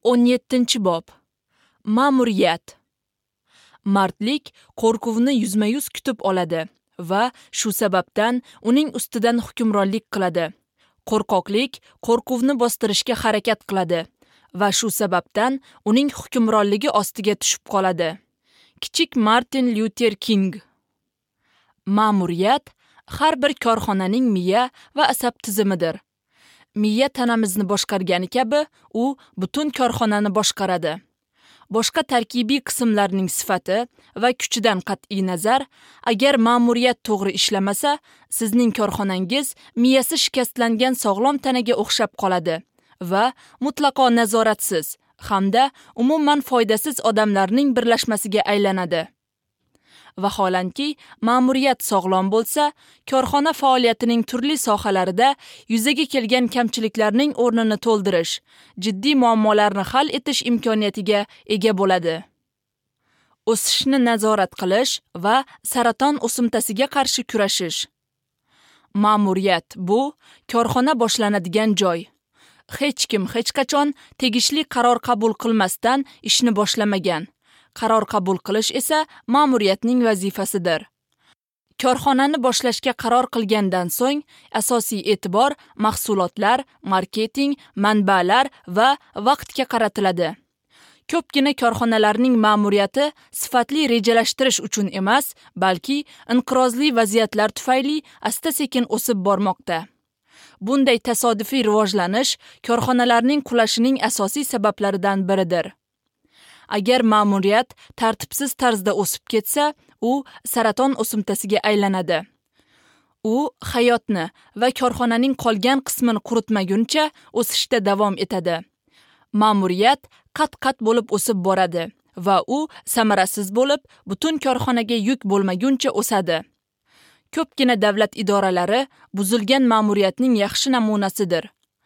17-bob. Ma'muriyat. Mardlik qo'rquvni yuzma-yuz kutib oladi va shu sababdan uning ustidan hukmronlik qiladi. Qo'rqoqlik qo'rquvni bostirishga harakat qiladi va shu sababdan uning hukmronligi ostiga tushib qoladi. Kichik Martin Luther King. Ma'muriyat har bir korxonaning miya va asab tizimidir. Miya tanamizni boshqargani kabi, u butun korxonani boshqaradi. Boshqa tarkibiy qismlarning sifati va kuchidan qat'iy nazar, agar ma'muriyat to'g'ri ishlamasa, sizning korxonangiz miyasi shikastlangan sog'lom tanaga o'xshab qoladi va mutlaqo nazoratsiz hamda umuman foydasiz odamlarning birlashmasiga aylanadi. Vaholanki, ma'muriyat sog'lom bo'lsa, korxona faoliyatining turli sohalarida yuzaga kelgan kamchiliklarning o'rnini to'ldirish, jiddiy muammolarni hal etish imkoniyatiga ega bo'ladi. O'sishni nazorat qilish va saraton o'simtasiga qarshi kurashish. Ma'muriyat bu korxona boshlanadigan joy. Hech kim hech qachon tegishli qaror qabul qilmasdan ishni boshlamagan. Qaror qabul qilish esa ma'muriyatning vazifasidir. Korxonani boshlashga qaror qilgandan so'ng asosiy e'tibor mahsulotlar, marketing, manbalar va vaqtga qaratiladi. Ko'pgina korxonalarning ma'muriyati sifatli rejalashtirish uchun emas, balki inqirozli vaziyatlar tufayli asta-sekin o'sib bormoqda. Bunday tasodifiy rivojlanish korxonalarning qulashining asosiy sabablaridan biridir. Agar ma'muriyat tartibsiz tarzda o'sib ketsa, u saraton o'simtasiga aylanadi. U hayotni va korxonaning qolgan qismini quritmaguncha o'sishda davom etadi. Ma'muriyat qat-qat bo'lib o'sib boradi va u samarasiz bo'lib, butun korxonaga yuk bo'lmaguncha o'sadi. Ko'pgina davlat idoralari buzilgan ma'muriyatning yaxshi namunasidir.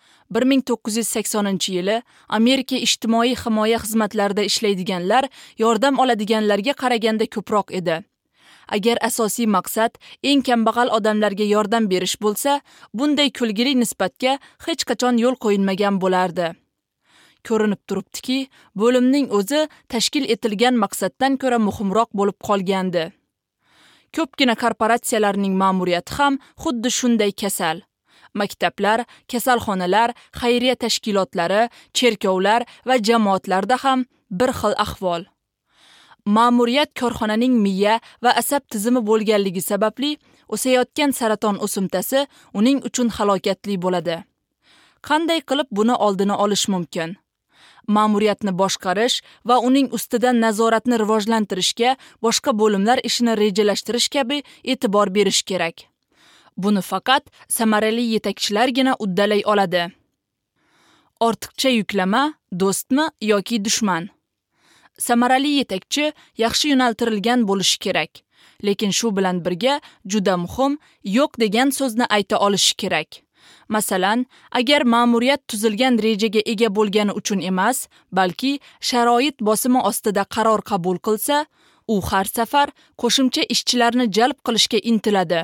1980-yili Amerika ijtimoiy himoya xizmatlarida ishlaydiganlar yordam oladiganlarga qaraganda ko'proq edi. Agar asosiy maqsad eng kambag'al odamlarga yordam berish bo'lsa, bunday kulgili nisbatga hech qachon yo'l qo'yilmagan bo'lardi. Ko'rinib turibdiki, bo'limning o'zi tashkil etilgan maqsaddan ko'ra muhimroq bo'lib qolgandi. Ko'pgina korporatsiyalarning ma'muriyati ham xuddi shunday kasal. Maktablar, kasalxonalar, xayriya tashkilotlari, cherkovlar va jamoatlarda ham bir xil ahvol. Ma'muriyat korxonaning miya va asab tizimi bo'lganligi sababli o'sayotgan saraton o'simtasi uning uchun halokatli bo'ladi. Qanday qilib buni oldini olish mumkin? Ma'muriyatni boshqarish va uning ustidan nazoratni rivojlantirishga boshqa bo'limlar ishini rejalashtirish kabi e'tibor berish kerak. Buni faqat samarali yetakchilargina uddalay oladi. Ortiqcha yuklama do'stmi yoki dushman? Samarali yetakchi yaxshi yo'naltirilgan bo'lishi kerak, lekin shu bilan birga juda muhim yo'q degan so'zni ayta olishi kerak. Masalan, agar ma'muriyat tuzilgan rejaga ega bo'lgani uchun emas, balki sharoit bosimi ostida qaror qabul qilsa, u har safar qo'shimcha ishchilarni jalb qilishga intiladi.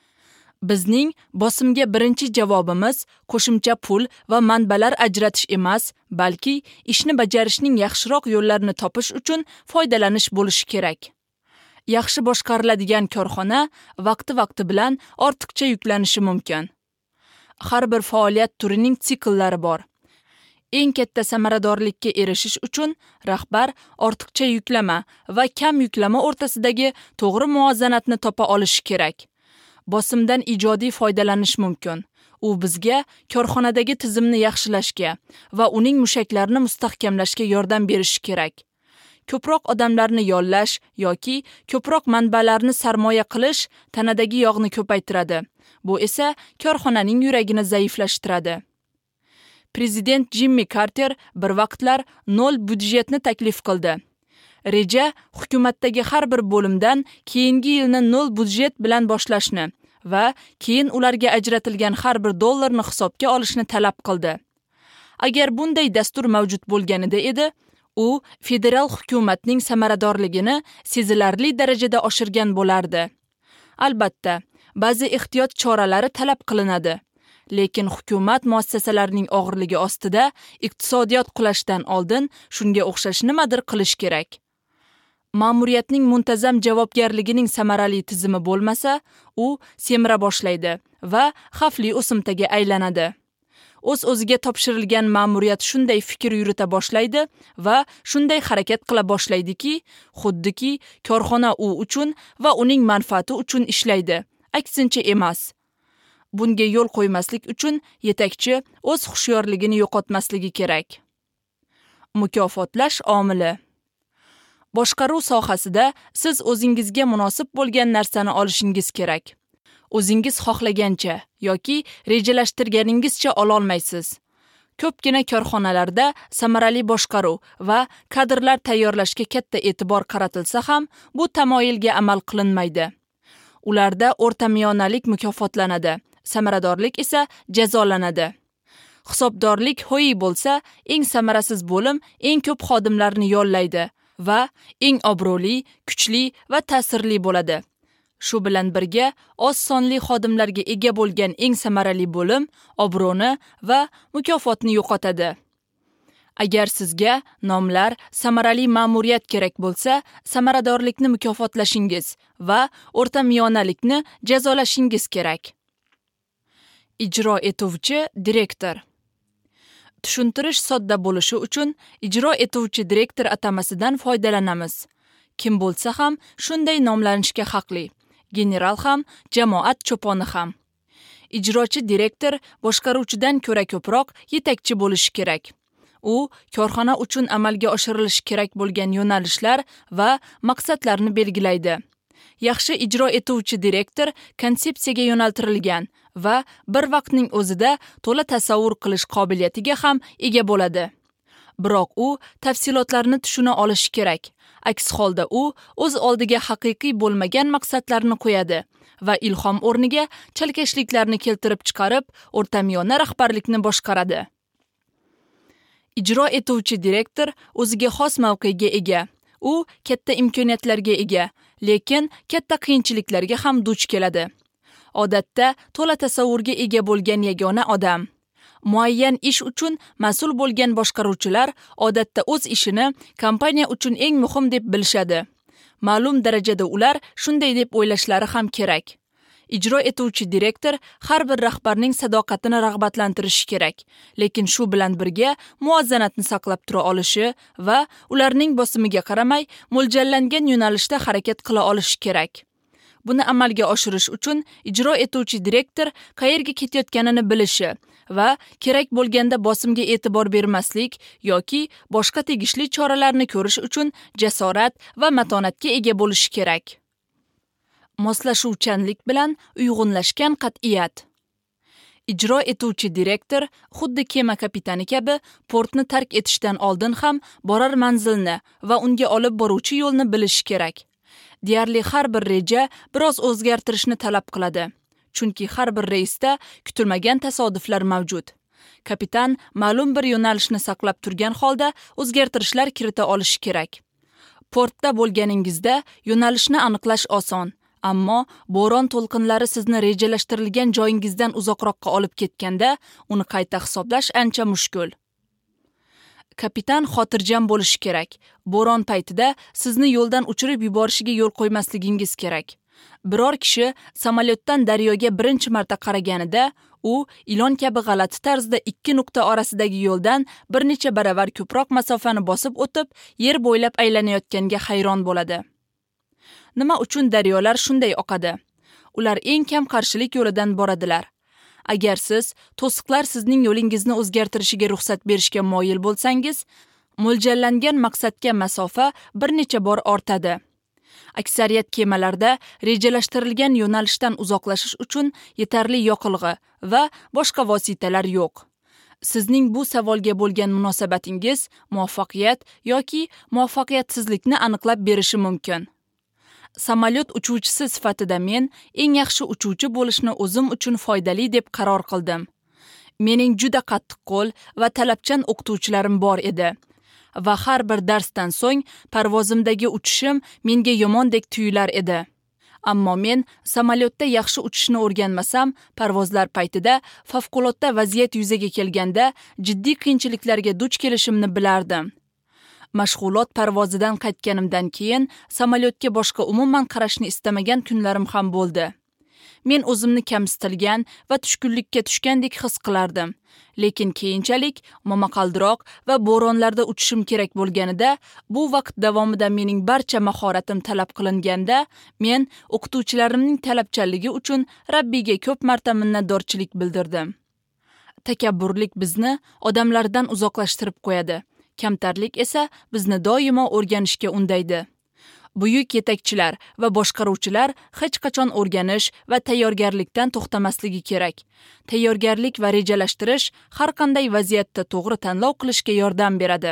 Bizning bosimga birinchi javobimiz qo'shimcha pul va manbalar ajratish emas, balki ishni bajarishning yaxshiroq yo'llarini topish uchun foydalanish bo'lishi kerak. Yaxshi boshqariladigan korxona vaqti bilan ortiqcha yuklanishi mumkin. Har bir faoliyat turining sikllari bor. Eng katta samaradorlikka erishish uchun rahbar ortiqcha yuklama va kam yuklama o'rtasidagi to'g'ri muvozanatni topa olishi kerak. Bosimdan ijodiy foydalanish mumkin. U bizga korxonadagi tizimni yaxshilashga va uning mushaklarini mustahkamlashga yordam berishi kerak. Ko'proq odamlarni yollash yoki ko'proq manbalarni sarmoya qilish tanadagi yog'ni ko'paytiradi. Bu esa korxonaning yuragini zaiflashtiradi. Prezident Jimmy Carter bir vaqtlar 0 byudjetni taklif qildi. Reja hukumatdagi har bir bo'limdan keyingi yilni 0 byudjet bilan boshlashni va keyin ularga ajratilgan har bir dollarni hisobga olishni talab qildi. Agar bunday dastur mavjud bo'lganida edi, u federal hukumatning samaradorligini sezilarli darajada oshirgan bo'lardi. Albatta, ba'zi ehtiyot choralari talab qilinadi. lekin hukumat muassasalarining og'irligi ostida iqtisodiyot qulashdan oldin shunga o'xshash nimadir qilish kerak. Ma'muriyatning muntazam javobgarligining samarali tizimi bo'lmasa, u semira boshlaydi va xavfli o'simtaga aylanadi. O'z-o'ziga topshirilgan ma'muriyat shunday fikr yurita boshlaydi va shunday harakat qila boshlaydiki, xuddiki korxona u uchun va uning manfaati uchun ishlaydi, aksincha emas. Bunga yo'l qo'ymaslik uchun yetakchi o'z hushyorligini yo'qotmasligi kerak. Mukofotlash omili. Boshqaruv sohasida siz o'zingizga munosib bo'lgan narsani olishingiz kerak. O'zingiz xohlagancha yoki rejalashtirganingizcha ololmaysiz. Ko'pgina korxonalarda samarali boshqaruv va kadrlar tayyorlashga katta e'tibor qaratilsa ham, bu tamoyilga amal qilinmaydi. Ularda o'rtamiyonalik mukofotlanadi, samaradorlik esa jazolanadi. Hisobdorlik ho'yi bo'lsa, eng samarasiz bo'lim eng ko'p xodimlarni yollaydi va eng obro'li, kuchli va ta'sirli bo'ladi. Shu bilan birga, oz sonli xodimlarga ega bo'lgan eng samarali bo'lim obro'ni va mukofotni yo'qotadi. Agar sizga nomlar, samarali ma'muriyat kerak bo'lsa, samaradorlikni mukofotlashingiz va o'rtamiyonalikni jazolashingiz kerak. Ijro etuvchi direktor. Tushuntirish sodda bo'lishi uchun ijro etuvchi direktor atamasidan foydalanamiz. Kim bo'lsa ham shunday nomlanishga haqli. General ham, jamoat cho'poni ham. Ijrochi direktor boshqaruvchidan ko'ra ko'proq yetakchi bo'lishi kerak. U korxona uchun amalga oshirilishi kerak bo'lgan yo'nalishlar va maqsadlarni belgilaydi. Yaxshi ijro etuvchi direktor konsepsiyaga yo'naltirilgan va bir vaqtning o'zida to'la tasavvur qilish qobiliyatiga ham ega bo'ladi. Biroq u tafsilotlarni tushuna olishi kerak. Aks holda u o'z oldiga haqiqiy bo'lmagan maqsadlarni qo'yadi va ilhom o'rniga chalkashliklarni keltirib chiqarib, o'rtamiyona rahbarlikni boshqaradi. Ijro etuvchi direktor o'ziga xos mavqega ega. U katta imkoniyatlarga ega, lekin katta qiyinchiliklarga ham duch keladi. Odatda to'la tasavvurga ega bo'lgan yagona odam. Muayyan ish uchun mas'ul bo'lgan boshqaruvchilar odatda o'z ishini kompaniya uchun eng muhim deb bilishadi. Ma'lum darajada ular shunday deb o'ylashlari ham kerak. Ijro etuvchi direktor har bir rahbarning sadoqatini rag'batlantirishi kerak, lekin shu bilan birga muvozanatni saqlab tura olishi va ularning bosimiga qaramay mo'ljallangan yo'nalishda harakat qila olishi kerak. Buni amalga oshirish uchun ijro etuvchi direktor qayerga ketayotganini bilishi va kerak bo'lganda bosimga e'tibor bermaslik yoki boshqa tegishli choralarni ko'rish uchun jasorat va matonatga ega bo'lishi kerak. Moslashuvchanlik bilan uyg'unlashgan qat'iyat. Ijro etuvchi direktor xuddi kema kapitani kabi portni tark etishdan oldin ham borar manzilni va unga olib boruvchi yo'lni bilishi kerak. Deyarli har bir reja biroz o'zgartirishni talab qiladi. Chunki har bir reysda kutilmagan tasodiflar mavjud. Kapitan ma'lum bir yo'nalishni saqlab turgan holda o'zgartirishlar kirita olishi kerak. Portda bo'lganingizda yo'nalishni aniqlash oson, ammo bo'ron to'lqinlari sizni rejalashtirilgan joyingizdan uzoqroqqa olib ketganda, uni qayta hisoblash ancha mushkul. Kapitan xotirjam bo'lishi kerak. Bo'ron paytida sizni yo'ldan uchirib yuborishiga yo'l qo'ymasligingiz kerak. Biror kishi samolyotdan daryoga birinchi marta qaraganida, u ilon kabi g'alati tarzda ikki nuqta orasidagi yo'ldan bir necha baravar ko'proq masofani bosib o'tib, yer bo'ylab aylanayotganga hayron bo'ladi. Nima uchun daryolar shunday oqadi? Ular eng kam qarshilik yo'lidan boradilar. Agar siz to'siqlar sizning yo'lingizni o'zgartirishiga ruxsat berishga moyil bo'lsangiz, mo'ljallangan maqsadga masofa bir necha bor ortadi. Aksariyat kemalarda rejalashtirilgan yo'nalishdan uzoqlashish uchun yetarli yoqilg'i va boshqa vositalar yo'q. Sizning bu savolga bo'lgan munosabatingiz muvaffaqiyat yoki muvaffaqiyatsizlikni aniqlab berishi mumkin. Samolyot uchuvchisi sifatida men eng yaxshi uchuvchi bo'lishni o'zim uchun foydali deb qaror qildim. Mening juda qattiqqo'l va talabchan o'qituvchilarim bor edi va har bir darsdan so'ng parvozimdagi uchishim menga yomondek tuyular edi. Ammo men samolyotda yaxshi uchishni o'rganmasam, parvozlar paytida favqulodda vaziyat yuzaga kelganda jiddiy qiyinchiliklarga duch kelishimni bilardim. Mashg'ulot parvozidan qaytganimdan keyin samolyotga boshqa umuman qarashni istamagan kunlarim ham bo'ldi. Men o'zimni kamsitilgan va tushkunlikka tushgandek his qilardim. Lekin keyinchalik momaqaldiroq va bo'ronlarda uchishim kerak bo'lganida, bu vaqt davomida mening barcha mahoratim talab qilinganda, men o'qituvchilarimning talabchanligi uchun Rabbiga ko'p marta minnatdorchilik bildirdim. Takabburlik bizni odamlardan uzoqlashtirib qo'yadi. Kamtarlik esa bizni doimo o'rganishga undaydi. Buyuk yetakchilar va boshqaruvchilar hech qachon o'rganish va tayyorgarlikdan to'xtamasligi kerak. Tayyorgarlik va rejalashtirish har qanday vaziyatda to'g'ri tanlov qilishga yordam beradi.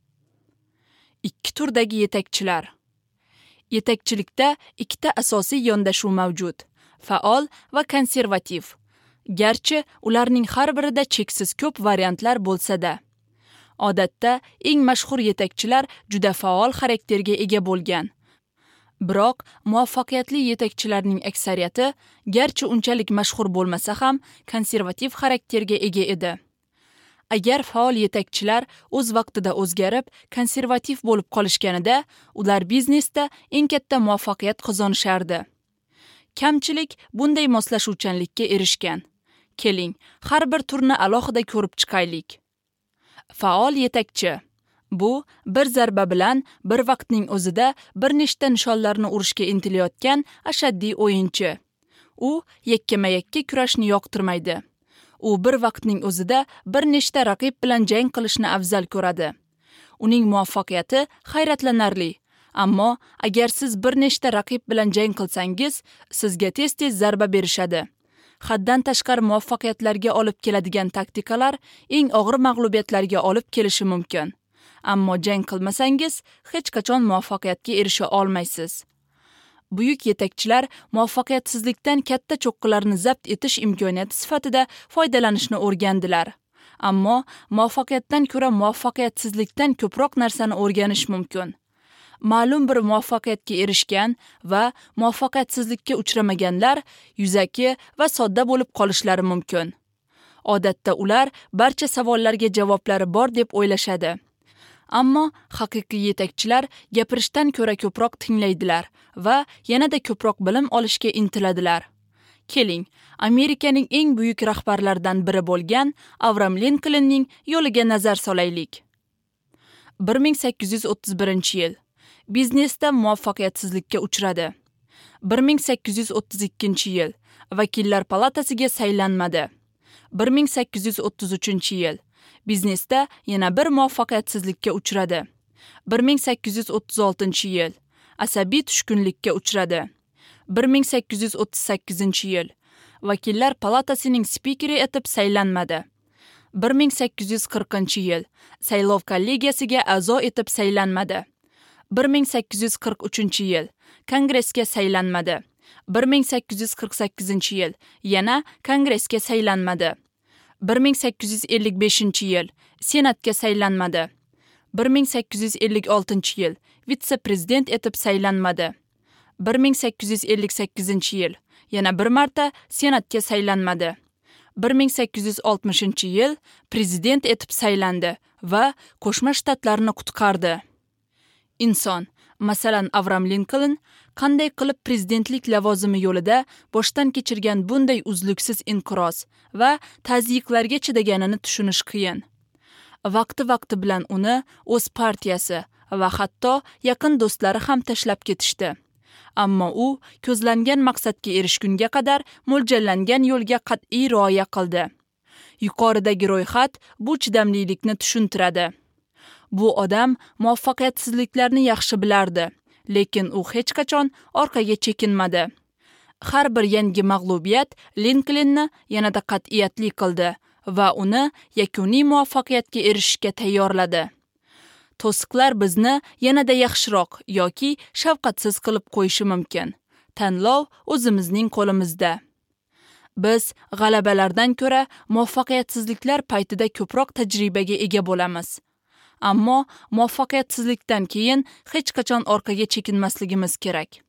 2 turdagi yetakchilar. Yetakchilikda 2 asosiy yondashuv mavjud: faol va konservativ. Garchi ularning har birida cheksiz ko'p variantlar bo'lsa-da. Odatda eng mashhur yetakchilar juda faol xarakterga ega bo'lgan. Biroq muvaffaqiyatli yetakchilarning aksariyati garchi unchalik mashhur bo'lmasa ham konservativ xarakterga ega edi. Agar faol yetakchilar o'z vaqtida o'zgarib, konservativ bo'lib qolishganida, ular biznesda eng katta muvaffaqiyat qozonishardi. Kamchilik bunday moslashuvchanlikka erishgan. Keling, har bir turni alohida ko'rib chiqaylik. Faol yetakchi. Bu bir zarba bilan bir vaqtning o'zida bir nechta nishonlarni urishga intilayotgan ashaddiy o'yinchi. U yakkama-yakka kurashni yoqtirmaydi. U bir vaqtning o'zida bir nechta raqib bilan jang qilishni afzal ko'radi. Uning muvaffaqiyati hayratlanarli. Ammo agar siz bir nechta raqib bilan jang qilsangiz, sizga tez-tez zarba berishadi. Haddan tashqari muvaffaqiyatlarga olib keladigan taktikalar eng og'ir mag'lubiyatlarga olib kelishi mumkin. Ammo jang qilmasangiz, hech qachon muvaffaqiyatga erisha olmaysiz. Buyuk yetakchilar muvaffaqiyatsizlikdan katta cho'qqilarni zabt etish imkoniyati sifatida foydalanishni o'rgandilar. Ammo muvaffaqiyatdan ko'ra muvaffaqiyatsizlikdan ko'proq narsani o'rganish mumkin. Ma'lum bir muvaffaqiyatga erishgan va muvaffaqiyatsizlikka uchramaganlar yuzaki va sodda bo'lib qolishlari mumkin. Odatda ular barcha savollarga javoblari bor deb o'ylashadi. Ammo haqiqiy yetakchilar gapirishdan ko'ra ko'proq tinglaydilar va yanada ko'proq bilim olishga intiladilar. Keling, Amerikaning eng buyuk rahbarlaridan biri bo'lgan Avram Linkolnning yo'liga nazar solaylik. 1831-yil. Biznesda muvaffaqiyatsizlikka uchradi. 1832-yil. Vakillar palatasiga saylanmadi. 1833-yil. Biznesda yana bir muvaffaqiyatsizlikka uchradi. 1836-yil. Asabiy tushkunlikka uchradi. 1838-yil. Vakillar palatasining spikeri etib saylanmadi. 1840-yil. Saylov kollegiyasiga a'zo etib saylanmadi. 1843-yil. Kongressga saylanmadi. 1848-yil. Yana kongressga saylanmadi. 1855-yil. Senatga saylanmadi. 1856-yil. Vitse-prezident etib saylanmadi. 1858-yil. Yana bir marta senatga saylanmadi. 1860-yil prezident etib saylandi va Qo'shma Shtatlarni qutqardi. Inson, masalan Avram Linkoln, qanday qilib prezidentlik lavozimi yo'lida boshdan kechirgan bunday uzluksiz inqiroz va tazyiqlarga chidaganini tushunish qiyin. Vaqti bilan uni o'z partiyasi va hatto yaqin do'stlari ham tashlab ketishdi. Ammo u ko'zlangan maqsadga erishgunga qadar mo'ljallangan yo'lga qat'iy rioya qildi. Yuqoridagi ro'yxat bu chidamlilikni tushuntiradi. Bu odam muvaffaqiyatsizliklarni yaxshi bilardi, lekin u hech qachon orqaga chekinmadi. Har bir yangi mag'lubiyat Linkolnni yanada qat'iyatli qildi va uni yakuniy muvaffaqiyatga erishishga tayyorladi. To'siqlar bizni yanada yaxshiroq yoki shafqatsiz qilib qo'yishi mumkin. Tanlov o'zimizning qo'limizda. Biz g'alabalardan ko'ra muvaffaqiyatsizliklar paytida ko'proq tajribaga ega bo'lamiz. Ammo muvaffaqiyatsizlikdan keyin hech qachon orqaga chekinmasligimiz kerak.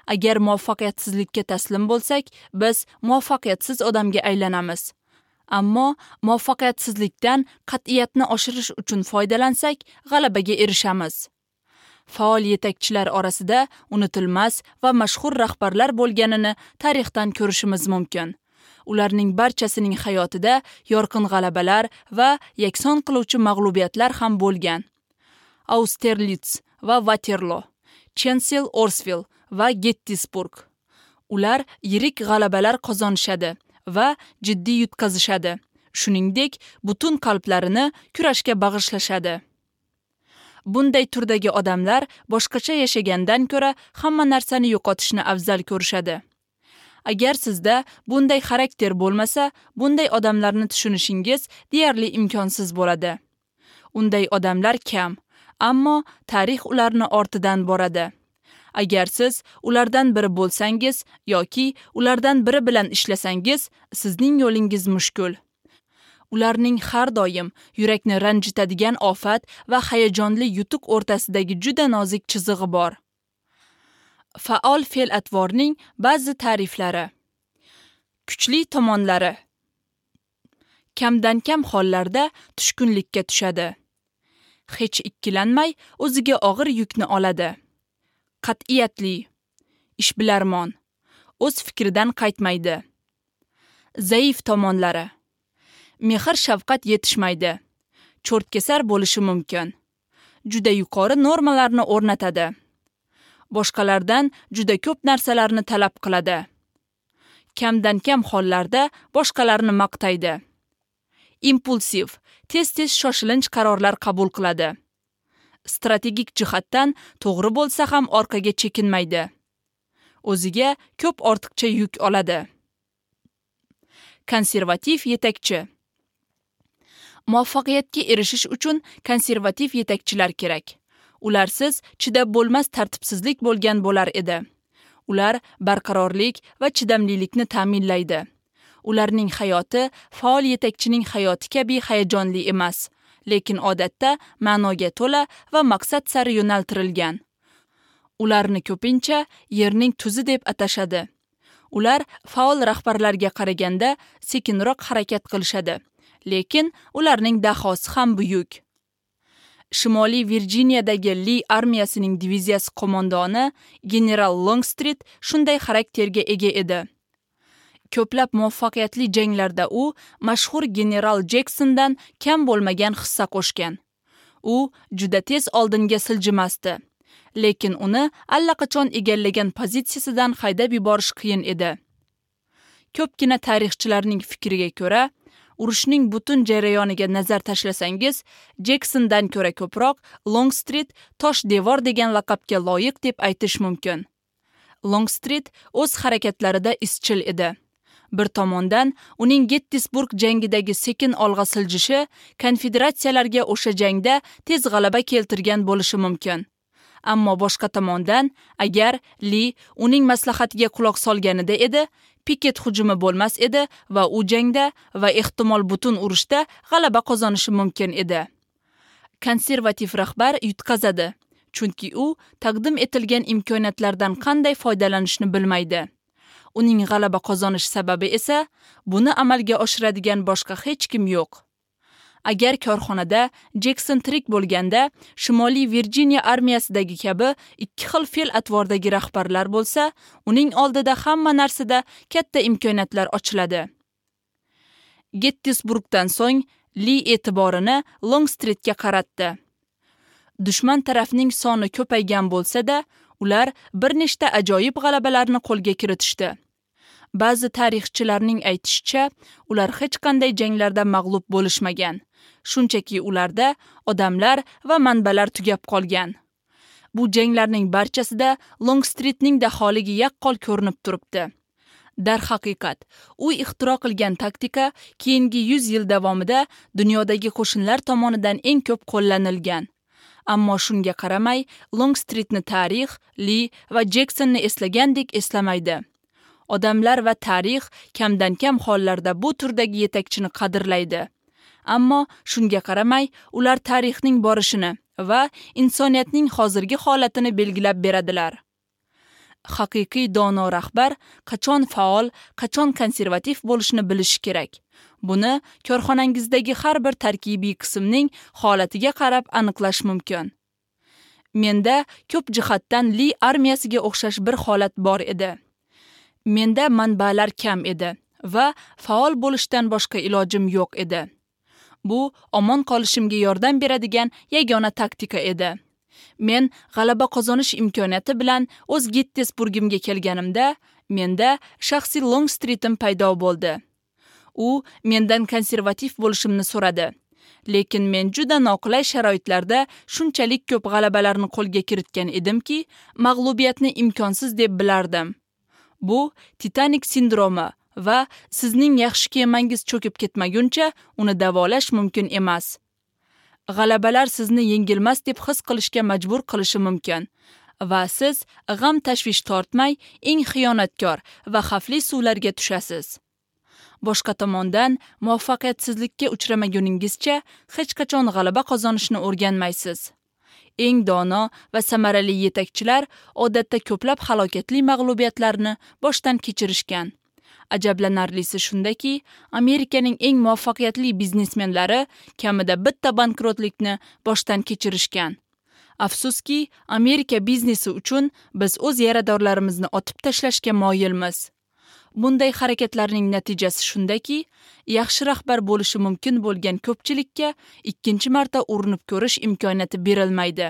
Agar muvaffaqiyatsizlikka taslim bo'lsak, biz muvaffaqiyatsiz odamga aylanamiz. Ammo muvaffaqiyatsizlikdan qat'iyatni oshirish uchun foydalansak, g'alabaga erishamiz. Faol yetakchilar orasida unutilmas va mashhur rahbarlar bo'lganini tarixdan ko'rishimiz mumkin. Ularning barchasining hayotida yorqin g'alabalar va yakson qiluvchi mag'lubiyatlar ham bo'lgan. Austerlitz va Waterloo, Chancellorsville va Gettysburg. Ular yirik g'alabalar qozonishadi va jiddiy yutqazishadi. Shuningdek, butun qalblarini kurashga bag'ishlashadi. Bunday turdagi odamlar boshqacha yashagandan ko'ra hamma narsani yo'qotishni afzal ko'rishadi. Agar sizda bunday xarakter bo'lmasa, bunday odamlarni tushunishingiz deyarli imkonsiz bo'ladi. Unday odamlar kam, ammo tarix ularni ortidan boradi. Agar siz ulardan biri bo'lsangiz yoki ulardan biri bilan ishlasangiz, sizning yo'lingiz mushkul. Ularning har doim yurakni ranjitadigan ofat va hayajonli yutuq o'rtasidagi juda nozik chizig'i bor. Faol fe'l-atvorning ba'zi ta'riflari. Kuchli tomonlari. Kamdan kam hollarda tushkunlikka tushadi. Hech ikkilanmay o'ziga og'ir yukni oladi. Qat'iyatli, ishbilarmon, o'z fikridan qaytmaydi. Zaif tomonlari. Mehr-shafqat yetishmaydi. Cho'rtkesar bo'lishi mumkin. Juda yuqori normalarni o'rnatadi. Boshqalardan juda ko'p narsalarni talab qiladi. Kamdan kam hollarda boshqalarni maqtaydi. Impulsiv, tez-tez shoshilinch qarorlar qabul qiladi. Strategik jihatdan to'g'ri bo'lsa ham orqaga chekinmaydi. O'ziga ko'p ortiqcha yuk oladi. Konservativ yetakchi. Muvaffaqiyatga erishish uchun konservativ yetakchilar kerak. Ularsiz chidab bo'lmas tartibsizlik bo'lgan bo'lar edi. Ular barqarorlik va chidamlilikni ta'minlaydi. Ularning hayoti faol yetakchining hayoti kabi hayajonli emas, lekin odatda ma'noga to'la va maqsad sari yo'naltirilgan. Ularni ko'pincha yerning tuzi deb atashadi. Ular faol rahbarlarga qaraganda sekinroq harakat qilishadi, lekin ularning dahosi ham buyuk. Shimoliy Virjiniyadagi Lee armiyasining diviziyasi qo'mondoni general Longstreet shunday xarakterga ega edi. Ko'plab muvaffaqiyatli janglarda u mashhur general Jacksondan kam bo'lmagan hissa qo'shgan. U juda tez oldinga siljimasdi, lekin uni allaqachon egallagan pozitsiyasidan haydab yuborish qiyin edi. Ko'pgina tarixchilarning fikriga ko'ra, urushning butun jarayoniga nazar tashlasangiz, Jacksondan ko'ra ko'proq Longstreet tosh devor degan laqabga loyiq deb aytish mumkin. Longstreet o'z harakatlarida izchil edi. Bir tomondan uning Gettysburg jangidagi sekin olg'a siljishi konfederatsiyalarga o'sha jangda tez g'alaba keltirgan bo'lishi mumkin. Ammo boshqa tomondan, agar Lee uning maslahatiga quloq solganida edi, Piket hujumi bo'lmas edi va u jangda va ehtimol butun urushda g'alaba qozonishi mumkin edi. Konservativ rahbar yutqazadi, chunki u taqdim etilgan imkoniyatlardan qanday foydalanishni bilmaydi. Uning g'alaba qozonish sababi esa buni amalga oshiradigan boshqa hech kim yo'q. Agar korxonada Jackson tirik bo'lganda, Shimoliy Virjiniya armiyasidagi kabi ikki xil fe'l-atvordagi rahbarlar bo'lsa, uning oldida hamma narsada katta imkoniyatlar ochiladi. Gettysburgdan so'ng Lee e'tiborini Longstreetga qaratdi. Dushman tarafning soni ko'paygan bo'lsa-da, ular bir nechta ajoyib g'alabalarni qo'lga kiritishdi. Ba'zi tarixchilarning aytishicha, ular hech qanday janglarda mag'lub bo'lishmagan. Shunchaki ularda odamlar va manbalar tugab qolgan. Bu janglarning barchasida Longstreetning daholigi yaqqol ko'rinib turibdi. Darhaqiqat, u ixtiro qilgan taktika keyingi 100 yil davomida dunyodagi qo'shinlar tomonidan eng ko'p qo'llanilgan. Ammo shunga qaramay, Longstreetni tarix, Lee va Jacksonni eslagandek eslamaydi. Odamlar va tarix kamdan kam hollarda bu turdagi yetakchini qadrlaydi. Ammo shunga qaramay, ular tarixning borishini va insoniyatning hozirgi holatini belgilab beradilar. Haqiqiy dono rahbar qachon faol, qachon konservativ bo'lishni bilishi kerak. Buni korxonangizdagi har bir tarkibiy qismning holatiga qarab aniqlash mumkin. Menda ko'p jihatdan Li armiyasiga o'xshash bir holat bor edi. Menda manbalar kam edi va faol bo'lishdan boshqa ilojim yo'q edi. Bu omon qolishimga yordam beradigan yagona taktika edi. Men g'alaba qozonish imkoniyati bilan o'z Gettysburgimga kelganimda, menda shaxsiy Longstreetim paydo bo'ldi. U mendan konservativ bo'lishimni so'radi. Lekin men juda noqulay sharoitlarda shunchalik ko'p g'alabalarni qo'lga kiritgan edimki, mag'lubiyatni imkonsiz deb bilardim. Bu Titanik sindromi va sizning yaxshi kemangiz cho'kib ketmaguncha uni davolash mumkin emas. G'alabalar sizni yengilmas deb his qilishga majbur qilishi mumkin va siz g'am tashvish tortmay eng xiyonatkor va xavfli suvlarga tushasiz. Boshqa tomondan, muvaffaqiyatsizlikka uchramaguningizcha hech qachon g'alaba qozonishni o'rganmaysiz. Eng dono va samarali yetakchilar odatda ko'plab halokatli mag'lubiyatlarni boshdan kechirishgan. Ajablanarlisi shundaki, Amerikaning eng muvaffaqiyatli biznesmenlari kamida bitta bankrotlikni boshdan kechirishgan. Afsuski, Amerika biznesi uchun biz o'z yaradorlarimizni otib tashlashga moyilmiz. Bunday harakatlarning natijasi shundaki, yaxshi rahbar bo'lishi mumkin bo'lgan ko'pchilikka ikkinchi marta urinib ko'rish imkoniyati berilmaydi.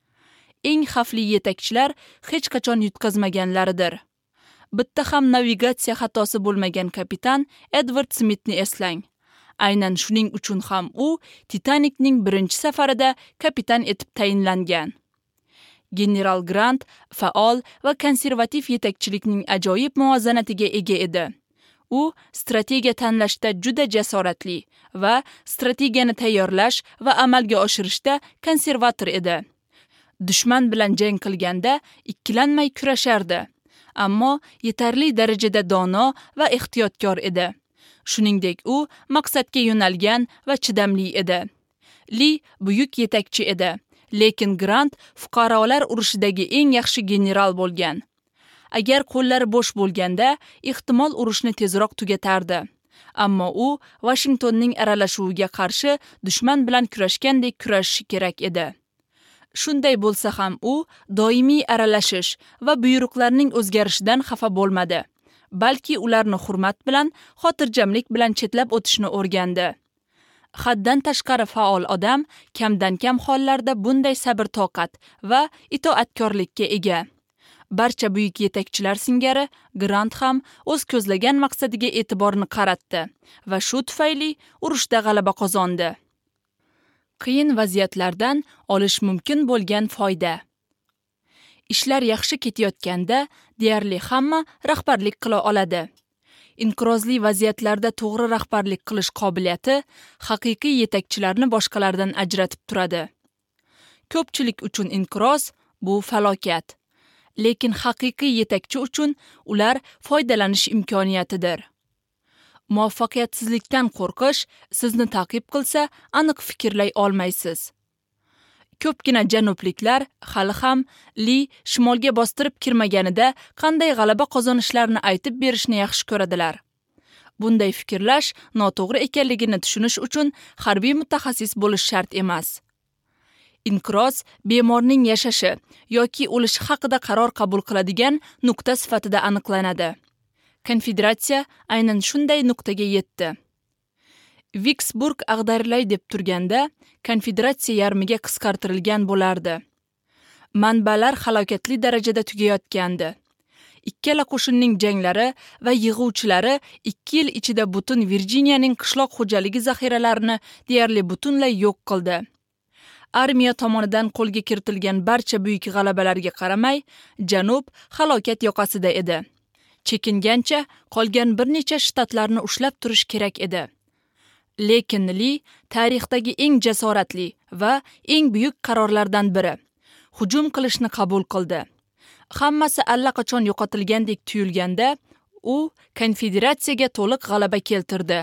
Eng xavfli yetakchilar hech qachon yutqazmaganlaridir. Bitta ham navigatsiya xatosi bo'lmagan kapitan Edward Smithni eslang. Aynan shuning uchun ham u Titanikning birinchi safarida kapitan etib tayinlangan. General Grant faol va konservativ yetakchilikning ajoyib muvozanatiga ega edi. U strategiya tanlashda juda jasoratli va strategiyani tayyorlash va amalga oshirishda konservator edi. Dushman bilan jang qilganda ikkilanmay kurashardi. Ammo yetarli darajada dono va ehtiyotkor edi. Shuningdek, u maqsadga yo'nalgan va chidamli edi. Li buyuk yetakchi edi, lekin Grant fuqarolar urushidagi eng yaxshi general bo'lgan. Agar qo'llari bo'sh bo'lganda, ehtimol urushni tezroq tugatardi. Ammo u Washingtonning aralashuviga qarshi dushman bilan kurashgandek kurashishi kerak edi. Shunday bo'lsa ham u doimiy aralashish va buyruqlarning o'zgarishidan xafa bo'lmadi, balki ularni hurmat bilan, xotirjamlik bilan chetlab o'tishni o'rgandi. Haddan tashqari faol odam kamdan kam hollarda bunday sabr-toqat va itoatkorlikka ega. Barcha buyuk yetakchilar singari Grant ham o'z ko'zlagan maqsadiga e'tiborni qaratdi va shu tufayli urushda g'alaba qozondi. Qiyin vaziyatlardan olish mumkin bo'lgan foyda. Ishlar yaxshi ketayotganda deyarli hamma rahbarlik qila oladi. Inqirozli vaziyatlarda to'g'ri rahbarlik qilish qobiliyati haqiqiy yetakchilarni boshqalardan ajratib turadi. Ko'pchilik uchun inqiroz bu falokat, lekin haqiqiy yetakchi uchun ular foydalanish imkoniyatidir. Muvaffaqiyatsizlikdan qo'rqish sizni ta'qib qilsa, aniq fikrlay olmaysiz. Ko'pgina janubliklar hali ham Li shimolga bostirib kirmaganida qanday g'alaba qozonishlarini aytib berishni yaxshi ko'radilar. Bunday fikrlash noto'g'ri ekanligini tushunish uchun harbiy mutaxassis bo'lish shart emas. Inqiroz bemorning yashashi yoki o'lishi haqida qaror qabul qiladigan nuqta sifatida aniqlanadi. Konfederatsiya aynan shunday nuqtaga yetdi. Vicksburg ag'darilay deb turganda, konfederatsiya yarmiga qisqartirilgan bo'lardi. Manbalar halokatli darajada tugayotgandi. Ikkala qo'shinning janglari va yig'uvchilari 2 yil ichida butun Virjiniyaning qishloq xo'jaligi zaxiralarini deyarli butunlay yo'q qildi. Armiya tomonidan qo'lga kiritilgan barcha buyuk g'alabalarga qaramay, janub halokat yoqasida edi. Chekingancha qolgan bir necha shtatlarni ushlab turish kerak edi. Lekin Li tarixdagi eng jasoratli va eng buyuk qarorlardan biri. Hujum qilishni qabul qildi. Hammasi allaqachon yo'qotilgandek tuyulganda, u konfederatsiyaga to'liq g'alaba keltirdi.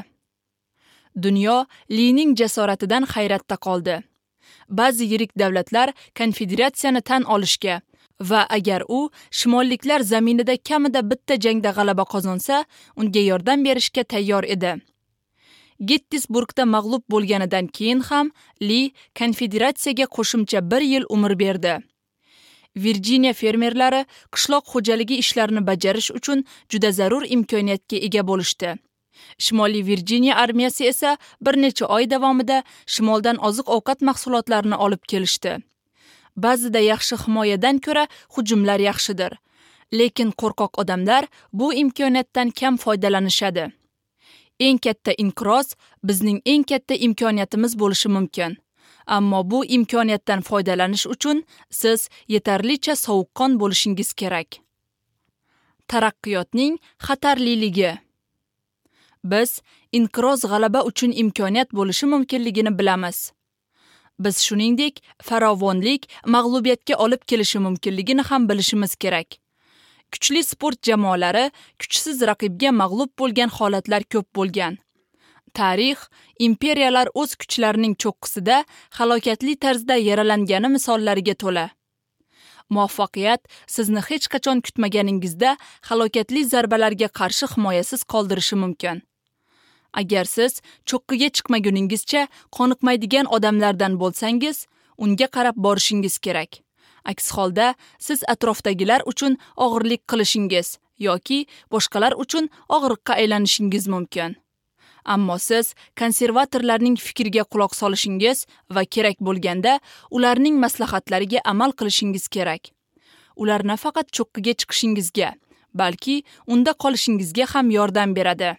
Dunyo Lining jasoratidan hayratda qoldi. Ba'zi yirik davlatlar konfederatsiyani tan olishga Va agar u shimolliklar zaminida kamida bitta jangda g'alaba qozonsa, unga yordam berishga tayyor edi. Gettysburgda mag'lub bo'lganidan keyin ham Li konfederatsiyaga qo'shimcha 1 yil umr berdi. Virjiniya fermerlari qishloq xo'jaligi ishlarini bajarish uchun juda zarur imkoniyatga ega bo'lishdi. Shimoliy Virjiniya armiyasi esa bir necha oy davomida shimoldan oziq-ovqat mahsulotlarini olib kelishdi. Ba'zida yaxshi himoyadan ko'ra hujumlar yaxshidir, lekin qo'rqoq odamlar bu imkoniyatdan kam foydalanishadi. Eng katta inqiroz bizning eng katta imkoniyatimiz bo'lishi mumkin. Ammo bu imkoniyatdan foydalanish uchun siz yetarlicha sovuqqon bo'lishingiz kerak. Taraqqiyotning xatarliligi. Biz inqiroz g'alaba uchun imkoniyat bo'lishi mumkinligini bilamiz. Biz shuningdek, farovonlik mag'lubiyatga olib kelishi mumkinligini ham bilishimiz kerak. Kuchli sport jamoalari kuchsiz raqibga mag'lub bo'lgan holatlar ko'p bo'lgan. Tarix imperiyalar o'z kuchlarining cho'qqisida halokatli tarzda yaralangani misollariga to'la. Muvaffaqiyat sizni hech qachon kutmaganingizda halokatli zarbalarga qarshi himoyasiz qoldirishi mumkin. Agar siz cho'qqiga chiqmaguningizcha qoniqmaydigan odamlardan bo'lsangiz, unga qarab borishingiz kerak. Aks holda siz atrofdagilar uchun og'irlik qilishingiz yoki boshqalar uchun og'riqqa aylanishingiz mumkin. Ammo siz konservatorlarning fikriga quloq solishingiz va kerak bo'lganda ularning maslahatlariga amal qilishingiz kerak. Ular nafaqat cho'qqiga chiqishingizga, balki unda qolishingizga ham yordam beradi.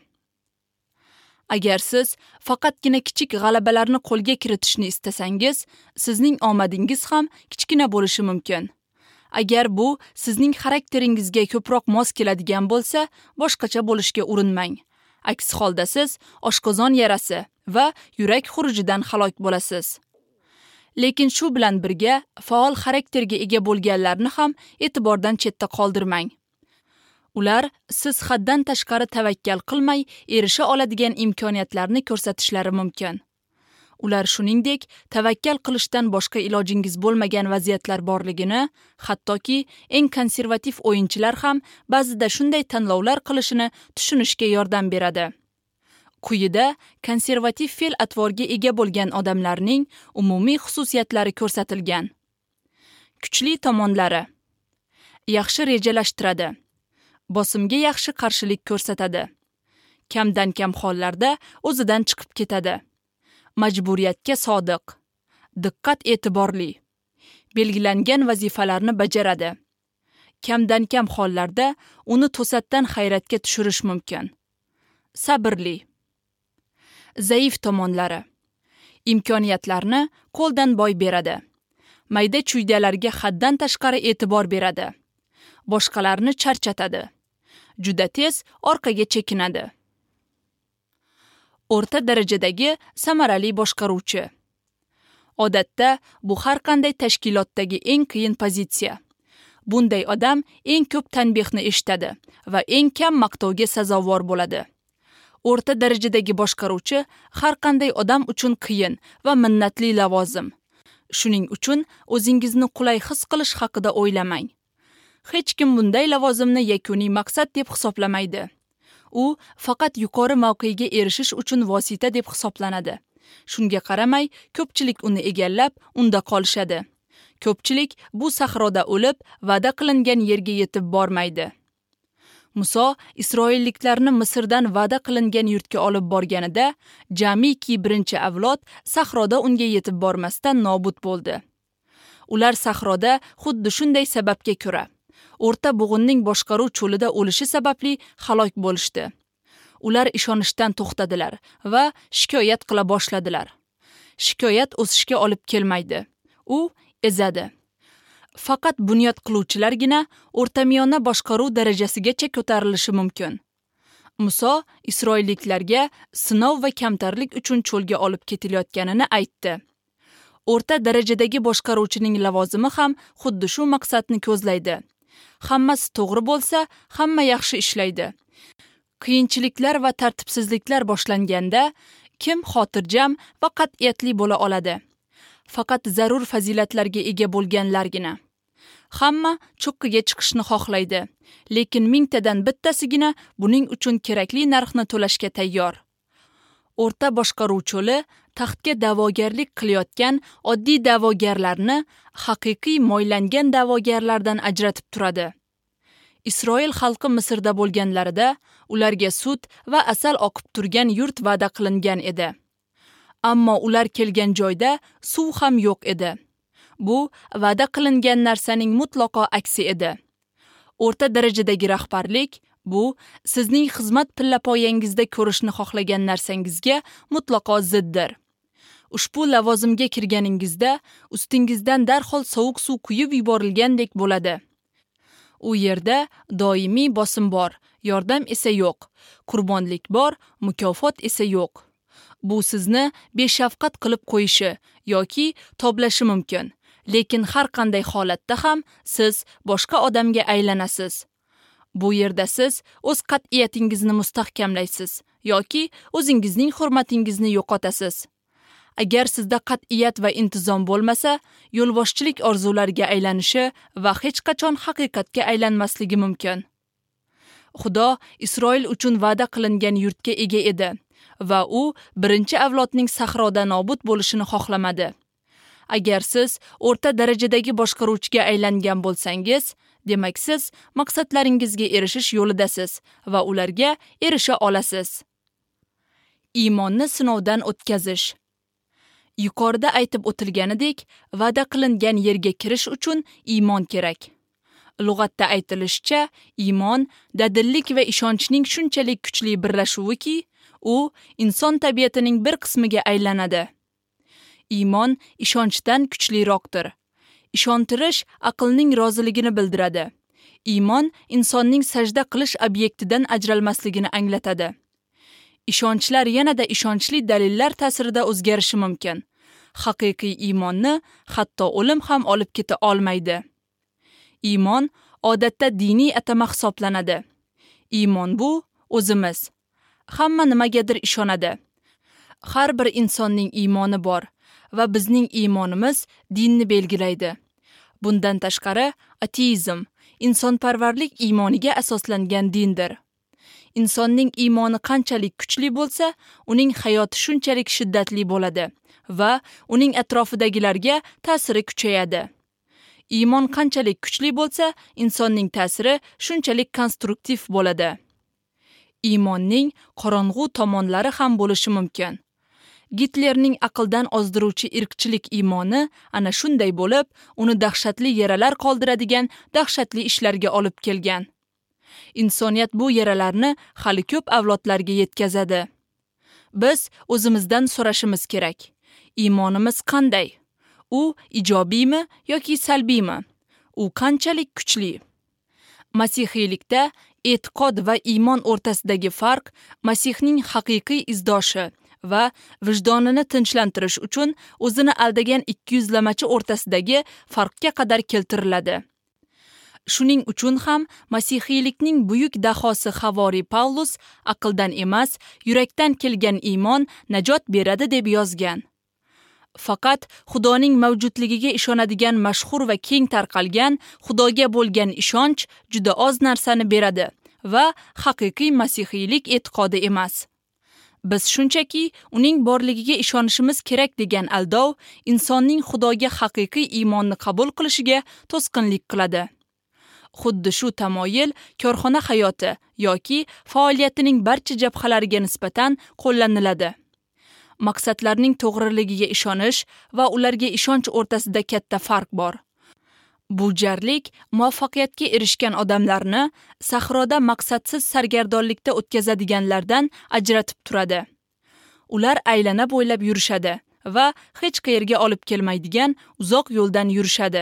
Agar siz faqatgina kichik g'alabalarni qo'lga kiritishni istasangiz, sizning omadingiz ham kichkina bo'lishi mumkin. Agar bu sizning xarakteringizga ko'proq mos keladigan bo'lsa, boshqacha bo'lishga urinmang. Aks holda siz oshqozon yarasi va yurak xurujidan halok bo'lasiz. Lekin shu bilan birga faol xarakterga ega bo'lganlarni ham e'tibordan chetda qoldirmang. Ular siz haddan tashqari tavakkal qilmay erisha oladigan imkoniyatlarni ko'rsatishlari mumkin. Ular shuningdek, tavakkal qilishdan boshqa ilojingiz bo'lmagan vaziyatlar borligini, hattoki eng konservativ o'yinchilar ham ba'zida shunday tanlovlar qilishini tushunishga yordam beradi. Quyida konservativ fe'l-atvorga ega bo'lgan odamlarning umumiy xususiyatlari ko'rsatilgan. Kuchli tomonlari: yaxshi rejalashtiradi, bosimga yaxshi qarshilik ko'rsatadi, kamdan kam hollarda o'zidan chiqib ketadi, majburiyatga sodiq, diqqat e'tiborli, belgilangan vazifalarni bajaradi, kamdan kam hollarda uni to'satdan hayratga tushirish mumkin, sabrli. Zaif tomonlari: imkoniyatlarni qo'ldan boy beradi, mayda chuydalarga haddan tashqari e'tibor beradi, boshqalarni charchatadi, juda tez orqaga chekinadi. O'rta darajadagi samarali boshqaruvchi. Odatda bu har qanday tashkilotdagi eng qiyin pozitsiya. Bunday odam eng ko'p tanbehni eshitadi va eng kam maqtovga sazovor bo'ladi. O'rta darajadagi boshqaruvchi har qanday odam uchun qiyin va minnatli lavozim. Shuning uchun o'zingizni qulay his qilish haqida o'ylamang. Hech kim bunday lavozimni yakuniy maqsad deb hisoblamaydi. U faqat yuqori mavqega erishish uchun vosita deb hisoblanadi. Shunga qaramay, ko'pchilik uni egallab, unda qolishadi. Ko'pchilik bu sahroda o'lib, va'da qilingan yerga yetib bormaydi. Muso Isroilliklarni Misrdan va'da qilingan yurtga olib borganida, jamiki birinchi avlod sahroda unga yetib bormasdan nobud bo'ldi. Ular sahroda xuddi shunday sababga ko'ra O'rta Bo'g'inning boshqaruv cho'lida o'lishi sababli halok bo'lishdi. Ular ishonishdan to'xtadilar va shikoyat qila boshladilar. Shikoyat o'sishga olib kelmaydi. U ezadi. Faqat bunyod qiluvchilargina o'rtamiyona boshqaruv darajasigacha ko'tarilishi mumkin. Muso Isroilliklarga sinov va kamtarlik uchun cho'lga olib ketilayotganini aytdi. O'rta darajadagi boshqaruvchining lavozimi ham xuddi shu maqsadni ko'zlaydi. Hammasi to'g'ri bo'lsa, hamma yaxshi ishlaydi. Qiyinchiliklar va tartibsizliklar boshlanganda kim xotirjam va qat'iyatli bo'la oladi? Faqat zarur fazilatlarga ega bo'lganlargina. Hamma cho'qqiga chiqishni xohlaydi, lekin 1000 tadan bittasigina buning uchun kerakli narxni to'lashga tayyor. O'rta boshqaruv cho'li taxtga da'vogarlik qilayotgan oddiy da'vogarlarni haqiqiy moylangan da'vogarlardan ajratib turadi. Isroil xalqi Misrda bo'lganlarida ularga sut va asal oqib turgan yurt va'da qilingan edi. Ammo ular kelgan joyda suv ham yo'q edi. Bu va'da qilingan narsaning mutlaqo aksi edi. O'rta darajadagi rahbarlik bu sizning xizmat pillapoyangizda ko'rishni xohlagan narsangizga mutlaqo ziddir. Ushbu lavozimga kirganingizda ustingizdan darhol sovuq suv quyib yuborilgandek bo'ladi. U yerda doimiy bosim bor, yordam esa yo'q, qurbonlik bor, mukofot esa yo'q. Bu sizni beshafqat qilib qo'yishi yoki toblashi mumkin, lekin har qanday holatda ham siz boshqa odamga aylanasiz. Bu yerda siz o'z qat'iyatingizni mustahkamlaysiz yoki o'zingizning hurmatingizni yo'qotasiz. Agar sizda qat'iyat va intizom bo'lmasa, yo'lboshchilik orzulariga aylanishi va hech qachon haqiqatga aylanmasligi mumkin. Xudo Isroil uchun va'da qilingan yurtga ega edi va u birinchi avlodning sahroda nobud bo'lishini xohlamadi. Agar siz o'rta darajadagi boshqaruvchiga aylangan bo'lsangiz, demak siz maqsadlaringizga erishish yo'lidasiz va ularga erisha olasiz. Iymonni sinovdan o'tkazish. Yuqorida aytib o'tilganidek, va'da qilingan yerga kirish uchun iymon kerak. Lug'atda aytilishicha, iymon dadillik va ishonchning shunchalik kuchli birlashuviki, u inson tabiatining bir qismiga aylanadi. Iymon ishonchdan kuchliroqdir. Ishontirish aqlning roziligini bildiradi. Iymon insonning sajda qilish obyektidan ajralmasligini anglatadi. Ishonchlar yanada ishonchli dalillar ta'sirida o'zgarishi mumkin. Haqiqiy iymonni hatto o'lim ham olib keta olmaydi. Iymon odatda diniy atama hisoblanadi. Iymon bu o'zimiz. Hamma nimagadir ishonadi. Har bir insonning iymoni bor va bizning iymonimiz dinni belgilaydi. Bundan tashqari, ateizm insonparvarlik iymoniga asoslangan dindir. Insonning iymoni qanchalik kuchli bo'lsa, uning hayoti shunchalik shiddatli bo'ladi va uning atrofidagilarga ta'siri kuchayadi. Iymon qanchalik kuchli bo'lsa, insonning ta'siri shunchalik konstruktiv bo'ladi. Iymonning qorong'u tomonlari ham bo'lishi mumkin. Gitlerning aqldan ozdiruvchi irqchilik iymoni ana shunday bo'lib, uni dahshatli yaralar qoldiradigan dahshatli ishlarga olib kelgan. Insoniyat bu yaralarni hali ko'p avlodlarga yetkazadi. Biz o'zimizdan so'rashimiz kerak. Iymonimiz qanday? U ijobiymi yoki salbiymi? U qanchalik kuchli? Masihiylikda e'tiqod va iymon o'rtasidagi farq Masihning haqiqiy izdoshi va vijdonini tinchlantirish uchun o'zini aldagan 200lamachi o'rtasidagi farqga qadar keltiriladi. Shuning uchun ham masihiylikning buyuk dahosi Havoriy Pavlus aqldan emas, yurakdan kelgan iymon najot beradi deb yozgan. Faqat Xudoning mavjudligiga ishonadigan mashhur va keng tarqalgan Xudoga bo'lgan ishonch juda oz narsani beradi va haqiqiy masihiylik e'tiqodi emas. Biz shunchaki uning borligiga ishonishimiz kerak degan aldov insonning Xudoga haqiqiy iymonni qabul qilishiga to'sqinlik qiladi. Xuddi shu tamoyil korxona hayoti yoki faoliyatining barcha jabhalariga nisbatan qo'llaniladi. Maqsadlarning to'g'riligiga ishonish va ularga ishonch o'rtasida katta farq bor. Bu jarlik muvaffaqiyatga erishgan odamlarni sahroda maqsadsiz sargardonlikda o'tkazadiganlardan ajratib turadi. Ular aylana bo'ylab yurishadi va hech qayerga olib kelmaydigan uzoq yo'ldan yurishadi.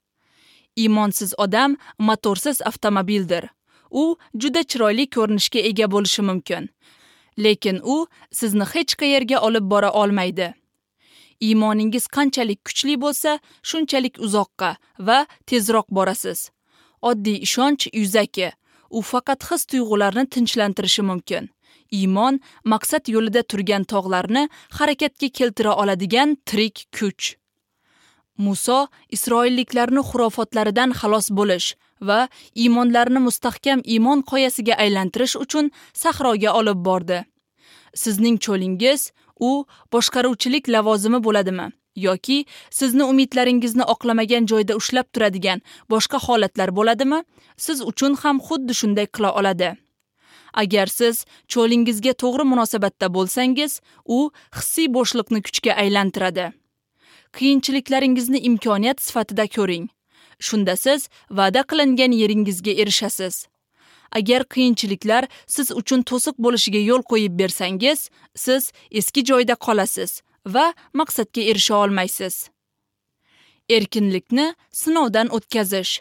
Iymonsiz odam motorsiz avtomobildir. U juda chiroyli ko'rinishga ega bo'lishi mumkin. Lekin u sizni hech qayerga olib bora olmaydi. Iymoningiz qanchalik kuchli bo'lsa, shunchalik uzoqqa va tezroq borasiz. Oddiy ishonch yuzaki. U faqat his-tuyg'ularni tinchlantirishi mumkin. Iymon maqsad yo'lida turgan tog'larni harakatga keltira oladigan tirik kuch. Muso Isroilliklarni xurofotlaridan xalos bo'lish va iymonlarini mustahkam iymon qoyasiga aylantirish uchun sahroga olib bordi. Sizning cho'lingiz u boshqaruvchilik lavozimi bo'ladimi yoki sizni umidlaringizni oqlamagan joyda ushlab turadigan boshqa holatlar bo'ladimi? Siz uchun ham xuddi shunday qila oladi. Agar siz cho'lingizga to'g'ri munosabatda bo'lsangiz, u hissiy bo'shliqni kuchga aylantiradi. Qiyinchiliklaringizni imkoniyat sifatida ko'ring. Shunda siz va'da qilingan yeringizga erishasiz. Agar qiyinchiliklar siz uchun to'siq bo'lishiga yo'l qo'yib bersangiz, siz eski joyda qolasiz va maqsadga erisha olmaysiz. Erkinlikni sinovdan o'tkazish.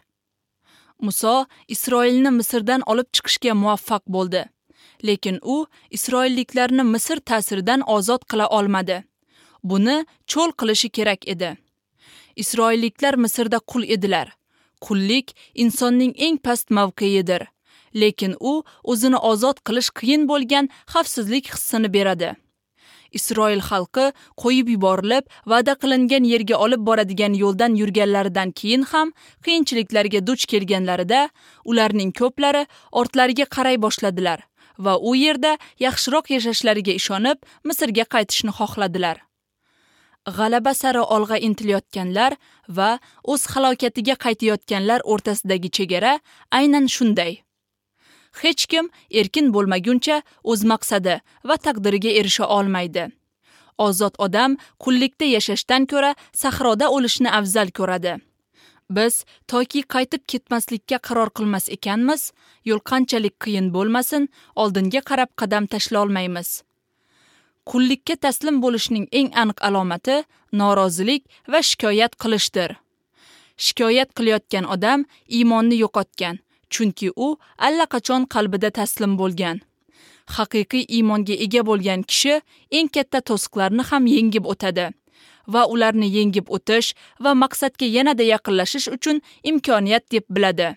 Muso Isroilni Misrdan olib chiqishga muvaffaq bo'ldi. Lekin u Isroilliklarni Misr ta'siridan ozod qila olmadi. Buni cho'l qilishi kerak edi. Isroilliklar Misrda qul edilar. Qullik insonning eng past mavqeidir. Lekin u o'zini ozod qilish qiyin bo'lgan xavfsizlik hissini beradi. Isroil xalqi qo'yib yuborilib, va'da qilingan yerga olib boradigan yo'ldan yurganlaridan keyin ham qiyinchiliklarga duch kelganlarida ularning ko'plari ortlariga qaray boshladilar va u yerda yaxshiroq yashashlariga ishonib Misrga qaytishni xohladilar. G'alaba sari olg'a intilayotganlar va o'z halokatiga qaytayotganlar o'rtasidagi chegara aynan shunday. Hech kim erkin bo'lmaguncha o'z maqsadi va taqdiriga erisha olmaydi. Ozod odam qullikda yashashdan ko'ra sahroda o'lishni afzal ko'radi. Biz toki qaytib ketmaslikka qaror qilmas ekanmiz, yo'l qanchalik qiyin bo'lmasin, oldinga qarab qadam tashlay olmaymiz. Qullikka taslim bo'lishning eng aniq alomati norozilik va shikoyat qilishdir. Shikoyat qilayotgan odam iymonni yo'qotgan, chunki u allaqachon qalbida taslim bo'lgan. Haqiqiy iymonga ega bo'lgan kishi eng katta to'siqlarni ham yengib o'tadi va ularni yengib o'tish va maqsadga yanada yaqinlashish uchun imkoniyat deb biladi.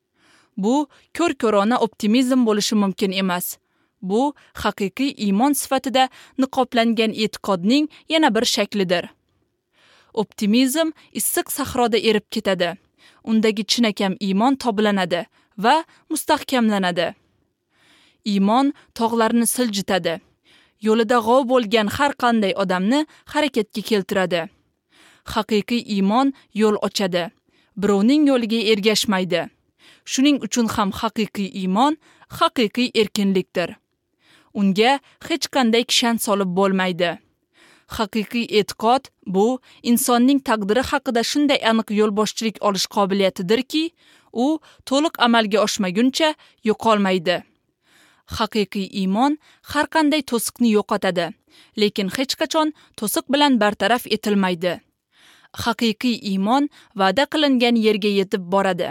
Bu ko'r-ko'rona optimizm bo'lishi mumkin emas. Bu haqiqiy iymon sifatida niqoblangan e'tiqodning yana bir shaklidir. Optimizm issiq sahroda erib ketadi. Undagi chinakam iymon toblanadi va mustahkamlanadi. Iymon tog'larni siljitadi. Yo'lida g'ov bo'lgan har qanday odamni harakatga keltiradi. Haqiqiy iymon yo'l ochadi. Birovning yo'liga ergashmaydi. Shuning uchun ham haqiqiy iymon haqiqiy erkinlikdir. Unga hech qanday kishan solib bo'lmaydi. Haqiqiy e'tiqod bu insonning taqdiri haqida shunday aniq yo'lboshchilik olish qobiliyatidirki, u to'liq amalga oshmaguncha yo'qolmaydi. Haqiqiy iymon har qanday to'siqni yo'qotadi, lekin hech qachon to'siq bilan bartaraf etilmaydi. Haqiqiy iymon va'da qilingan yerga yetib boradi.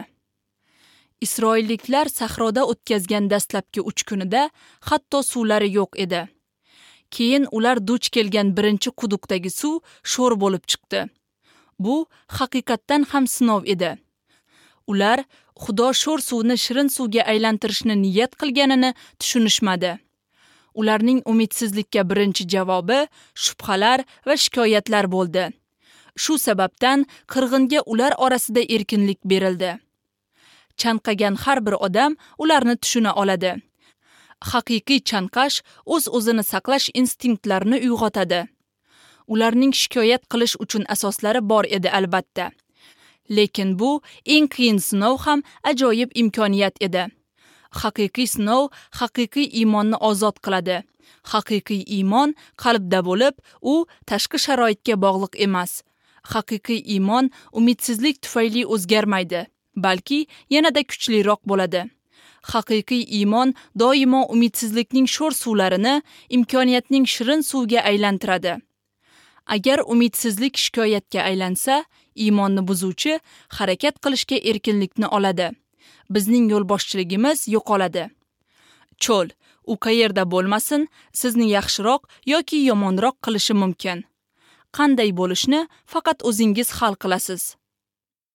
Isroilliklar sahroda o'tkazgan dastlabki 3 kunida hatto suvlari yo'q edi. Keyin ular duch kelgan birinchi quduqdagi suv sho'r bo'lib chiqdi. Bu haqiqatdan ham sinov edi. Ular Xudo sho'r suvni shirin suvga aylantirishni niyat qilganini tushunishmadi. Ularning umidsizlikka birinchi javobi shubhalar va shikoyatlar bo'ldi. Shu sababdan qirg'inga ular orasida erkinlik berildi. Chanqagan har bir odam ularni tushuna oladi. Haqiqiy chanqash o'z-o'zini saqlash instinktlarini uyg'otadi. Ularning shikoyat qilish uchun asoslari bor edi albatta. Lekin bu eng qiyin sinov ham ajoyib imkoniyat edi. Haqiqiy sinov haqiqiy iymonni ozod qiladi. Haqiqiy iymon qalbda bo'lib, u tashqi sharoitga bog'liq emas. Haqiqiy iymon umidsizlik tufayli o'zgarmaydi, balki yanada kuchliroq bo'ladi. Haqiqiy iymon doimo umidsizlikning sho'r suvlarini imkoniyatning shirin suvga aylantiradi. Agar umidsizlik shikoyatga aylansa, iymonni buzuvchi harakat qilishga erkinlikni oladi. Bizning yo'lboshchiligimiz yo'qoladi. Cho'l, u qayerda bo'lmasin, sizni yaxshiroq yoki yomonroq qilishi mumkin. Qanday bo'lishni faqat o'zingiz hal qilasiz.